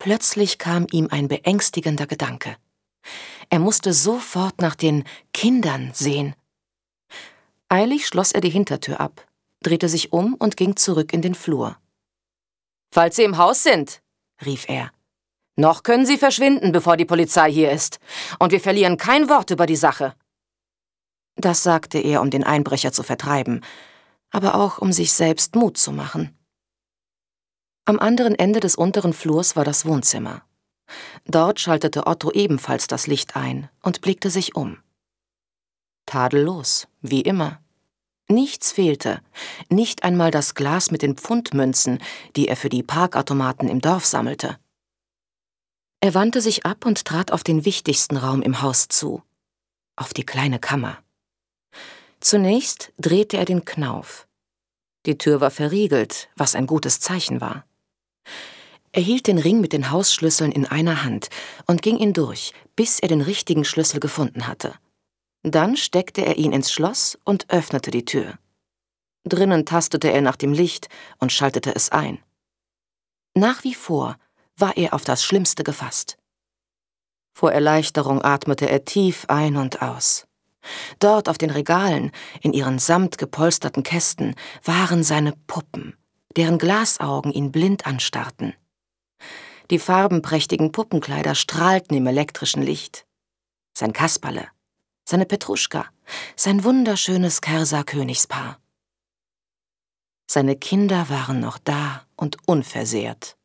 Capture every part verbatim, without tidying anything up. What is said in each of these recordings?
Plötzlich kam ihm ein beängstigender Gedanke. Er musste sofort nach den Kindern sehen. Eilig schloss er die Hintertür ab, drehte sich um und ging zurück in den Flur. »Falls Sie im Haus sind«, rief er, »noch können Sie verschwinden, bevor die Polizei hier ist. Und wir verlieren kein Wort über die Sache.« Das sagte er, um den Einbrecher zu vertreiben, aber auch um sich selbst Mut zu machen. Am anderen Ende des unteren Flurs war das Wohnzimmer. Dort schaltete Otto ebenfalls das Licht ein und blickte sich um. Tadellos, wie immer. Nichts fehlte, nicht einmal das Glas mit den Pfundmünzen, die er für die Parkautomaten im Dorf sammelte. Er wandte sich ab und trat auf den wichtigsten Raum im Haus zu, auf die kleine Kammer. Zunächst drehte er den Knauf. Die Tür war verriegelt, was ein gutes Zeichen war. Er hielt den Ring mit den Hausschlüsseln in einer Hand und ging ihn durch, bis er den richtigen Schlüssel gefunden hatte. Dann steckte er ihn ins Schloss und öffnete die Tür. Drinnen tastete er nach dem Licht und schaltete es ein. Nach wie vor war er auf das Schlimmste gefasst. Vor Erleichterung atmete er tief ein und aus. Dort auf den Regalen, in ihren samtgepolsterten Kästen, waren seine Puppen, deren Glasaugen ihn blind anstarrten. Die farbenprächtigen Puppenkleider strahlten im elektrischen Licht. Sein Kasperle, seine Petruschka, sein wunderschönes Kersa-Königspaar. Seine Kinder waren noch da und unversehrt.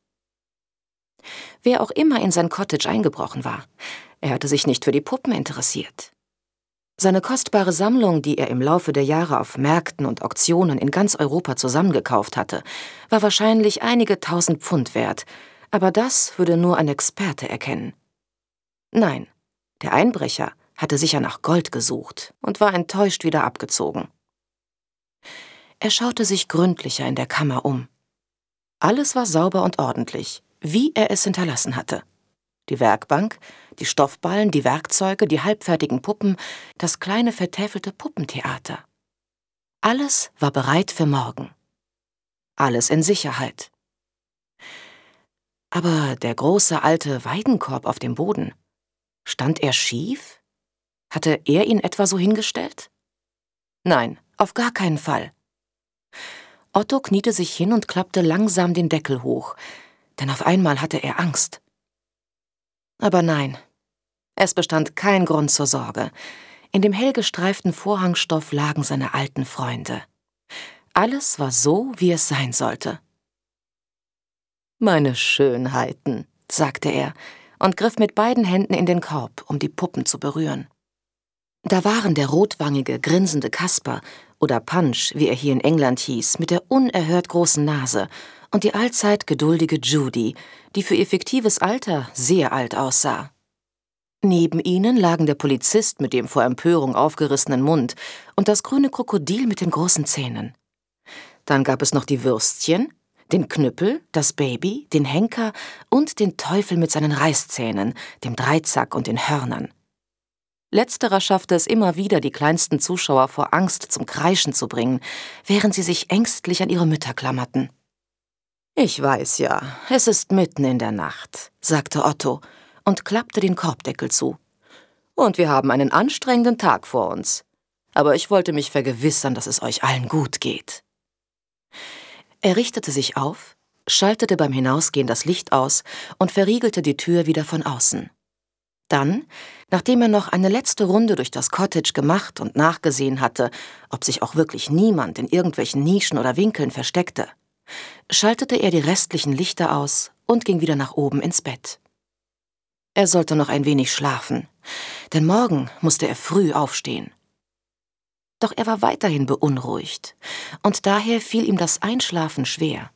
Wer auch immer in sein Cottage eingebrochen war, er hatte sich nicht für die Puppen interessiert. Seine kostbare Sammlung, die er im Laufe der Jahre auf Märkten und Auktionen in ganz Europa zusammengekauft hatte, war wahrscheinlich einige tausend Pfund wert, aber das würde nur ein Experte erkennen. Nein, der Einbrecher hatte sicher nach Gold gesucht und war enttäuscht wieder abgezogen. Er schaute sich gründlicher in der Kammer um. Alles war sauber und ordentlich, wie er es hinterlassen hatte. Die Werkbank, die Stoffballen, die Werkzeuge, die halbfertigen Puppen, das kleine vertäfelte Puppentheater. Alles war bereit für morgen. Alles in Sicherheit. Aber der große alte Weidenkorb auf dem Boden, stand er schief? Hatte er ihn etwa so hingestellt? Nein, auf gar keinen Fall. Otto kniete sich hin und klappte langsam den Deckel hoch, denn auf einmal hatte er Angst. Aber nein, es bestand kein Grund zur Sorge. In dem hellgestreiften Vorhangstoff lagen seine alten Freunde. Alles war so, wie es sein sollte. »Meine Schönheiten«, sagte er und griff mit beiden Händen in den Korb, um die Puppen zu berühren. Da waren der rotwangige, grinsende Kasper oder Punch, wie er hier in England hieß, mit der unerhört großen Nase und die allzeit geduldige Judy, die für ihr fiktives Alter sehr alt aussah. Neben ihnen lagen der Polizist mit dem vor Empörung aufgerissenen Mund und das grüne Krokodil mit den großen Zähnen. Dann gab es noch die Würstchen, den Knüppel, das Baby, den Henker und den Teufel mit seinen Reißzähnen, dem Dreizack und den Hörnern. Letzterer schaffte es immer wieder, die kleinsten Zuschauer vor Angst zum Kreischen zu bringen, während sie sich ängstlich an ihre Mütter klammerten. »Ich weiß ja, es ist mitten in der Nacht«, sagte Otto und klappte den Korbdeckel zu. »Und wir haben einen anstrengenden Tag vor uns. Aber ich wollte mich vergewissern, dass es euch allen gut geht.« Er richtete sich auf, schaltete beim Hinausgehen das Licht aus und verriegelte die Tür wieder von außen. Dann, nachdem er noch eine letzte Runde durch das Cottage gemacht und nachgesehen hatte, ob sich auch wirklich niemand in irgendwelchen Nischen oder Winkeln versteckte, schaltete er die restlichen Lichter aus und ging wieder nach oben ins Bett. Er sollte noch ein wenig schlafen, denn morgen musste er früh aufstehen. Doch er war weiterhin beunruhigt, und daher fiel ihm das Einschlafen schwer.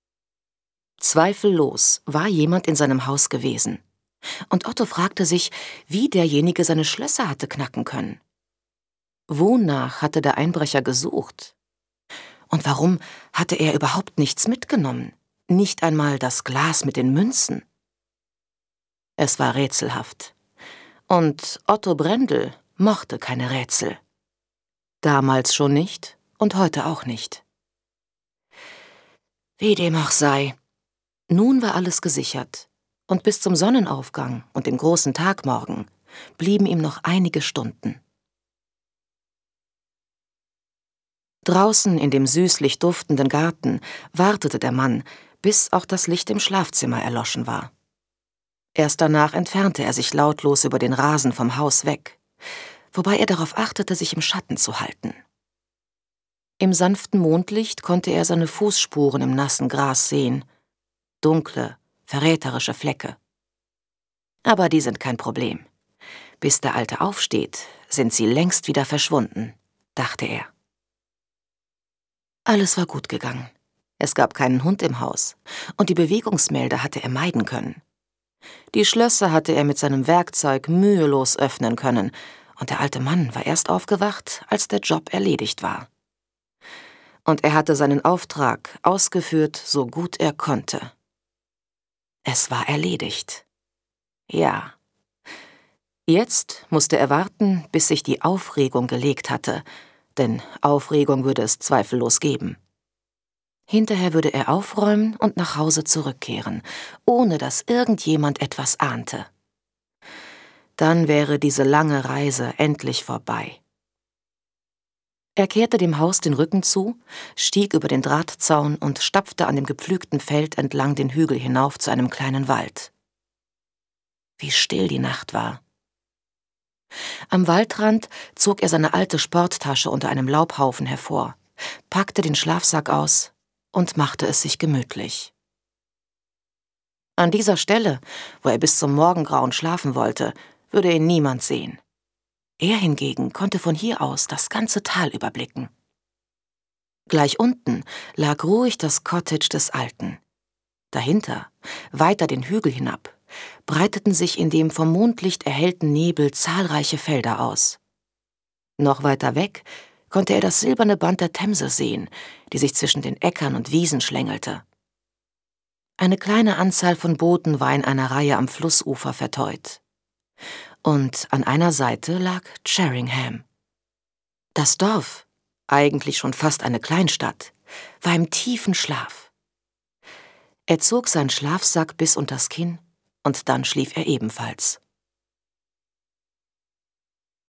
Zweifellos war jemand in seinem Haus gewesen, und Otto fragte sich, wie derjenige seine Schlösser hatte knacken können. Wonach hatte der Einbrecher gesucht? Und warum hatte er überhaupt nichts mitgenommen, nicht einmal das Glas mit den Münzen? Es war rätselhaft, und Otto Brendel mochte keine Rätsel. Damals schon nicht und heute auch nicht. Wie dem auch sei, nun war alles gesichert Und bis zum Sonnenaufgang und dem großen Tagmorgen blieben ihm noch einige Stunden. Draußen in dem süßlich duftenden Garten wartete der Mann, bis auch das Licht im Schlafzimmer erloschen war. Erst danach entfernte er sich lautlos über den Rasen vom Haus weg, wobei er darauf achtete, sich im Schatten zu halten. Im sanften Mondlicht konnte er seine Fußspuren im nassen Gras sehen, dunkle, verräterische Flecke. Aber die sind kein Problem. Bis der Alte aufsteht, sind sie längst wieder verschwunden, dachte er. Alles war gut gegangen. Es gab keinen Hund im Haus, und die Bewegungsmelder hatte er meiden können. Die Schlösser hatte er mit seinem Werkzeug mühelos öffnen können, und der alte Mann war erst aufgewacht, als der Job erledigt war. Und er hatte seinen Auftrag ausgeführt, so gut er konnte. Es war erledigt. Ja. Jetzt musste er warten, bis sich die Aufregung gelegt hatte, denn Aufregung würde es zweifellos geben. Hinterher würde er aufräumen und nach Hause zurückkehren, ohne dass irgendjemand etwas ahnte. Dann wäre diese lange Reise endlich vorbei. Er kehrte dem Haus den Rücken zu, stieg über den Drahtzaun und stapfte an dem gepflügten Feld entlang den Hügel hinauf zu einem kleinen Wald. Wie still die Nacht war. Am Waldrand zog er seine alte Sporttasche unter einem Laubhaufen hervor, packte den Schlafsack aus und machte es sich gemütlich. An dieser Stelle, wo er bis zum Morgengrauen schlafen wollte, würde ihn niemand sehen. Er hingegen konnte von hier aus das ganze Tal überblicken. Gleich unten lag ruhig das Cottage des Alten. Dahinter, weiter den Hügel hinab, breiteten sich in dem vom Mondlicht erhellten Nebel zahlreiche Felder aus. Noch weiter weg konnte er das silberne Band der Themse sehen, die sich zwischen den Äckern und Wiesen schlängelte. Eine kleine Anzahl von Booten war in einer Reihe am Flussufer verteut. Und an einer Seite lag Sheringham. Das Dorf, eigentlich schon fast eine Kleinstadt, war im tiefen Schlaf. Er zog seinen Schlafsack bis unters Kinn, und dann schlief er ebenfalls.